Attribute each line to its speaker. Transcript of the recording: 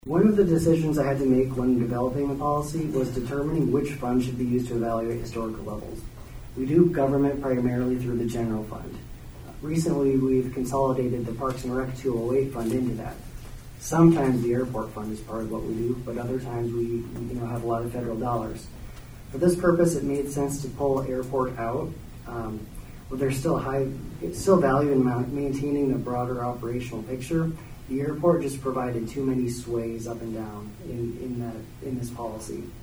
Speaker 1: One of the decisions I had to make when developing the policy was determining which fund should be used to evaluate historical levels. We do government primarily through the general fund. Recently, we've consolidated the Parks and Rec 208 fund into that. Sometimes the airport fund is part of what we do, but other times we have a lot of federal dollars. For this purpose, it made sense to pull airport out. But there's still value in maintaining the broader operational picture. The airport just provided too many sways up and down in this policy.